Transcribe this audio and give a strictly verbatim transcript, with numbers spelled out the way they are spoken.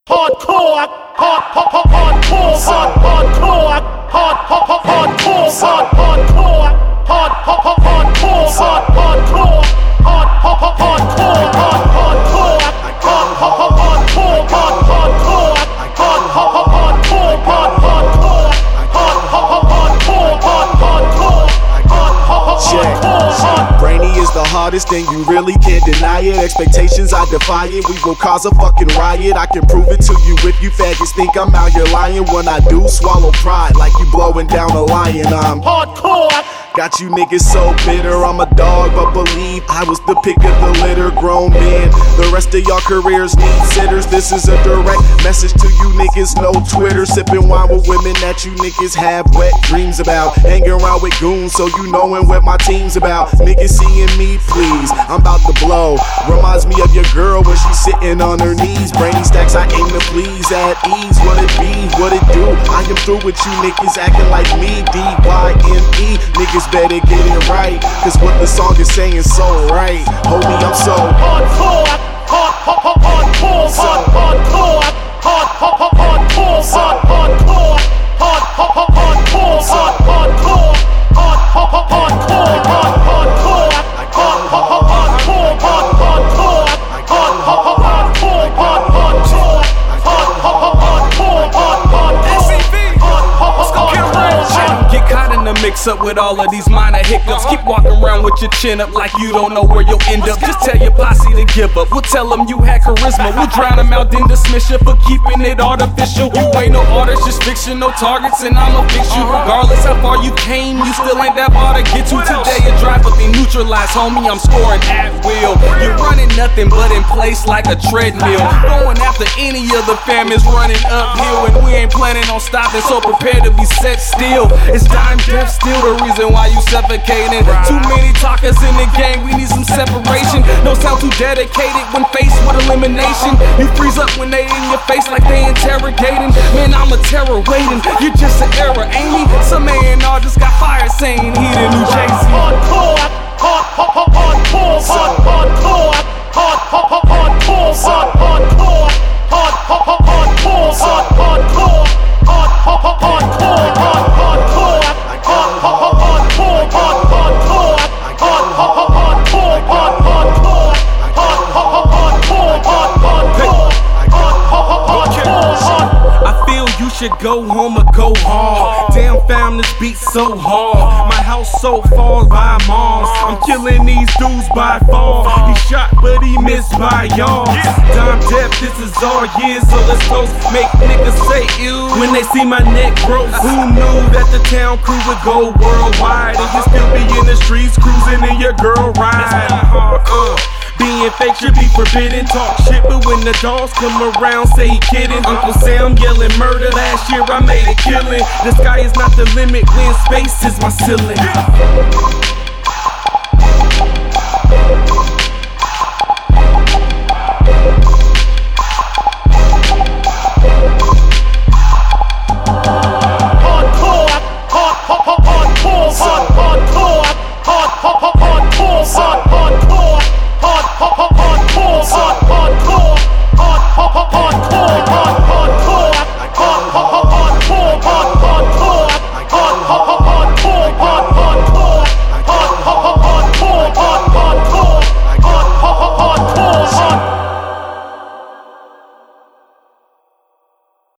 Hardcore, hard, hard, hard, hardcore, hard, hardcore, hard, hard, hardcore, hard, hardcore, hard, hard, hardcore, hard, hardcore, hard, hard, hardcore, hard, hardcore, hard, hard, hardcore, hard, hardcore, hard, hardcore, hard, hardcore, hard, hardcore, hard, hardcore, hard. Brainy is the hardest and you really can't deny it. Expectations, I defy it. We will cause a fucking riot. I can prove it to you if you faggots think I'm out here lying. When I do, swallow pride like you blowing down a lion. I'm hardcore. Got you niggas so bitter, I'm a dog, but believe I was the pick of the litter, grown man. The rest of y'all careers need sitters. This is a direct message to you niggas, no Twitter. Sipping wine with women that you niggas have wet dreams about. Hanging around with goons, so you knowin' what my team's about. Niggas seeing me, please, I'm about to blow. Reminds me of your girl when she's sitting on her knees. Brainy stacks, I aim to please at ease. What it be, what it do? I am through with you niggas acting like me. D Y N E, niggas better get it right, cause what the song is saying is so right. Homie, I'm so hardcore, hard, hard, hardcore, hard, hardcore, hard, hard, hardcore, hard, hardcore, hard, hard, hardcore, hard, hardcore, hard, hard, hardcore, hard, hardcore, hard, hard, hardcore, hard, hardcore, hard, hardcore, hard, hardcore, hard, hardcore, hard, hardcore. S C V, let's go get rich. Get caught in the mix up with all of these minor hiccups. Keep walking around with your chin up like you don't know where you'll end up. Just tell your posse to give up. We'll tell them you had charisma. We'll drown them out, then dismiss you for keeping it artificial. You ain't no artist, just fiction, no targets, and I'ma fix you. Regardless how far you came, you still ain't that far to get to. Today you drive, but they neutralize, homie, I'm scoring at will. You're running nothing but in place like a treadmill. Going after any of the fam is running uphill, and we ain't planning on stopping, so prepare to be set still. It's time death, still the reason why you suffocating. Too many talkers in the game, we need some separation. Don't sound too dedicated when faced with elimination. You freeze up when they in your face like they interrogating. Man, I'm a terror waiting, you're just an error, ain't me? Some A and R just got fired saying he the new Jay-Z. Hardcore, hard, hard, hardcore, hard, hardcore, hard, hard, hardcore, hard, hardcore, hard, hard, hardcore, hard, hardcore, hard, hard, hardcore, hard, hardcore, hard, hard, hardcore, hard, hardcore, hard, hardcore, hard, hardcore, hard, hardcore, hard, hardcore, hard. I feel you should go home or go hard. Damn fam, this beat so hard. My house so far by moms. I'm killing these dudes by far. He shot but he missed by y'all. Time death, this is all years, so let's toast. Make niggas say ew when they see my neck broke. Who knew that the town crew would go worldwide and you still be in the streets cruising in your girl ride? Uh, Being fake should be forbidden. Talk shit, but when the dogs come around, say he kidding. Uncle Sam yelling murder. Last year I made a killing. The sky is not the limit when space is my ceiling.